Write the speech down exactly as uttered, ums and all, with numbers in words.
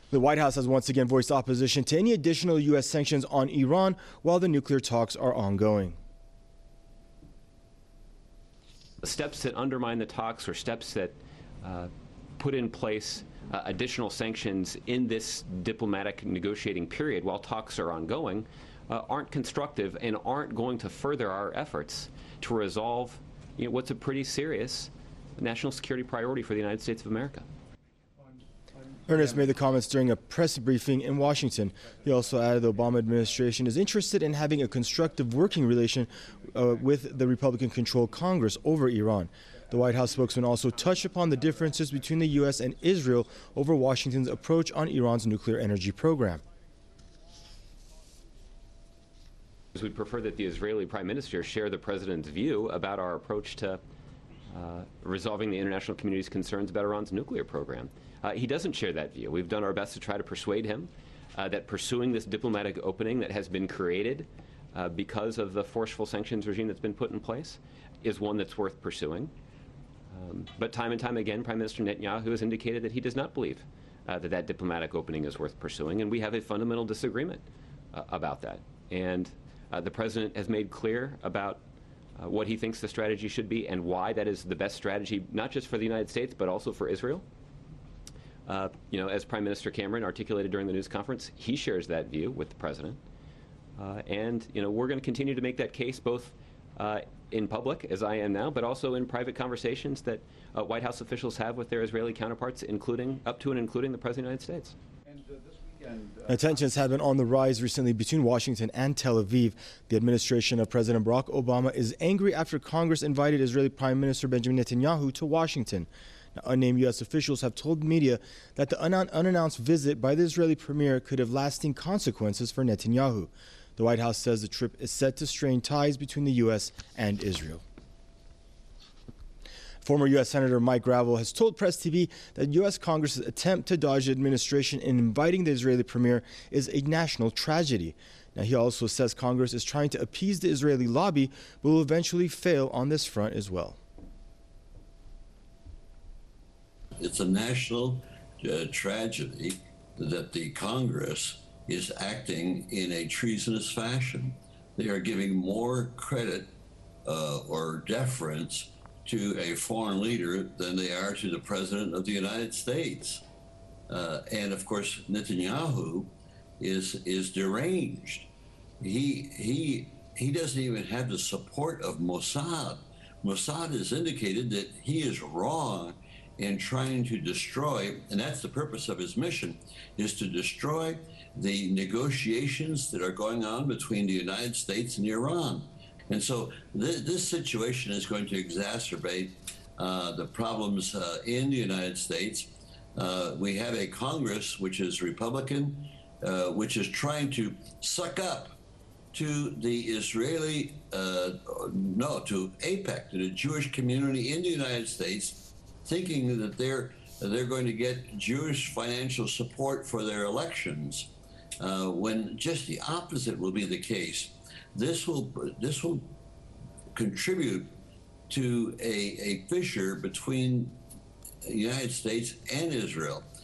The White House has once again voiced opposition to any additional U S sanctions on Iran while the nuclear talks are ongoing. Steps that undermine the talks or steps that uh, put in place uh, additional sanctions in this diplomatic negotiating period while talks are ongoing uh, aren't constructive and aren't going to further our efforts to resolve you know, what's a pretty serious national security priority for the United States of America. Ernest made the comments during a press briefing in Washington. He also added the Obama administration is interested in having a constructive working relation uh, with the Republican-controlled Congress over Iran. The White House spokesman also touched upon the differences between the U S and Israel over Washington's approach on Iran's nuclear energy program. We'd prefer that the Israeli Prime Minister share the President's view about our approach to uh, resolving the international community's concerns about Iran's nuclear program. Uh, he doesn't share that view. We've done our best to try to persuade him uh, that pursuing this diplomatic opening that has been created uh, because of the forceful sanctions regime that's been put in place is one that's worth pursuing. Um, but time and time again, Prime Minister Netanyahu has indicated that he does not believe uh, that that diplomatic opening is worth pursuing, and we have a fundamental disagreement uh, about that. And uh, the President has made clear about uh, what he thinks the strategy should be and why that is the best strategy, not just for the United States, but also for Israel. Uh, you know, as Prime Minister Cameron articulated during the news conference, he shares that view with the President. Uh, and, you know, we're going to continue to make that case both uh, in public, as I am now, but also in private conversations that uh, White House officials have with their Israeli counterparts, including, up to and including the President of the United States. And, uh, this weekend, uh, Tensions have been on the rise recently between Washington and Tel Aviv. The administration of President Barack Obama is angry after Congress invited Israeli Prime Minister Benjamin Netanyahu to Washington. Unnamed U S officials have told media that the unannounced visit by the Israeli premier could have lasting consequences for Netanyahu. The White House says the trip is set to strain ties between the U S and Israel. Former U S Senator Mike Gravel has told Press T V that U S Congress's attempt to dodge the administration in inviting the Israeli premier is a national tragedy. Now, he also says Congress is trying to appease the Israeli lobby, but will eventually fail on this front as well. It's a national uh, tragedy that the Congress is acting in a treasonous fashion. They are giving more credit uh, or deference to a foreign leader than they are to the President of the United States. Uh, and of course, Netanyahu is is deranged. He he he doesn't even have the support of Mossad. Mossad has indicated that he is wrong in trying to destroy, and that's the purpose of his mission, is to destroy the negotiations that are going on between the United States and Iran. And so th this situation is going to exacerbate uh, the problems uh, in the United States. Uh, we have a Congress which is Republican, uh, which is trying to suck up to the Israeli, uh, no, to AIPAC, to the Jewish community in the United States, thinking that they're they're going to get Jewish financial support for their elections, uh, when just the opposite will be the case. This will this will contribute to a, a fissure between the United States and Israel.